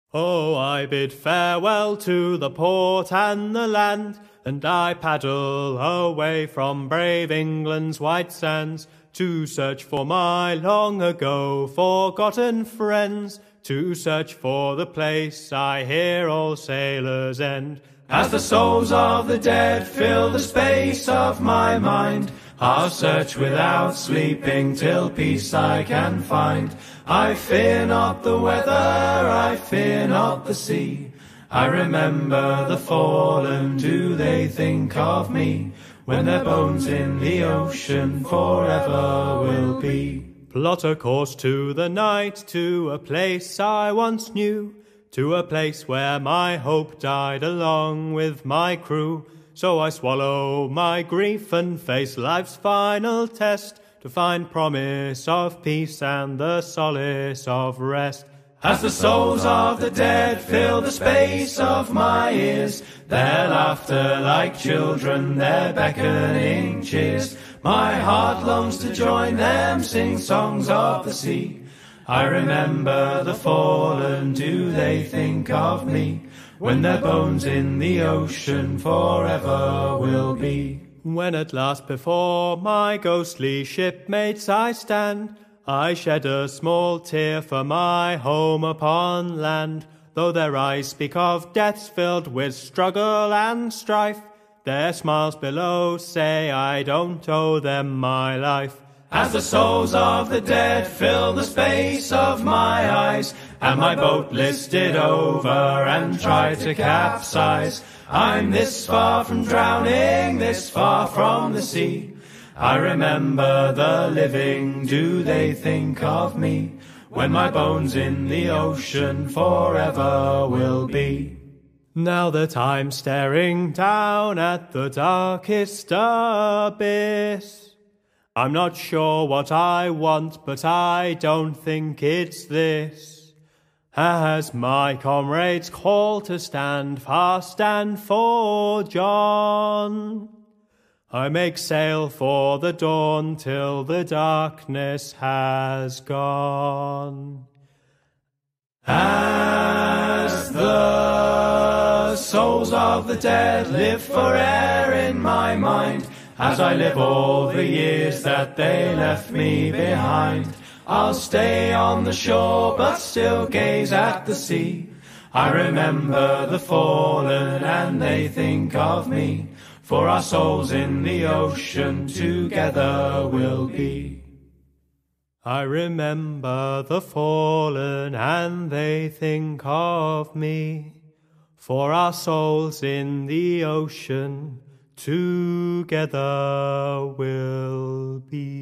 Oh, I bid farewell to the port and the land, and I paddle away from brave England's white sands, to search for my long ago forgotten friends, to search for the place I hear all sailors end. As the souls of the dead fill the space of my mind, I'll search without sleeping till peace I can find. I fear not the weather, I fear not the sea. I remember the fallen, do they think of me? When their bones in the ocean forever will be. Plot a course to the night, to a place I once knew, to a place where my hope died along with my crew. So I swallow my grief and face life's final test, to find promise of peace and the solace of rest. As the souls of the dead fill the space of my ears, their laughter like children, their beckoning cheers, my heart longs to join them, sing songs of the sea. I remember the fallen, do they think of me? When their bones in the ocean forever will be. When at last before my ghostly shipmates I stand, I shed a small tear for my home upon land. Though their eyes speak of deaths filled with struggle and strife, their smiles below say I don't owe them my life. As the souls of the dead fill the space of my eyes, and my boat listed over and tried to capsize, I'm this far from drowning, this far from the sea. I remember the living, do they think of me? When my bones in the ocean forever will be. Now that I'm staring down at the darkest abyss, I'm not sure what I want, but I don't think it's this. As my comrades call to stand fast and for John, I make sail for the dawn till the darkness has gone. As the souls of the dead live forever in my mind, as I live all the years that they left me behind, I'll stay on the shore but still gaze at the sea. I remember the fallen and they think of me, for our souls in the ocean together will be. I remember the fallen and they think of me, for our souls in the ocean together will be.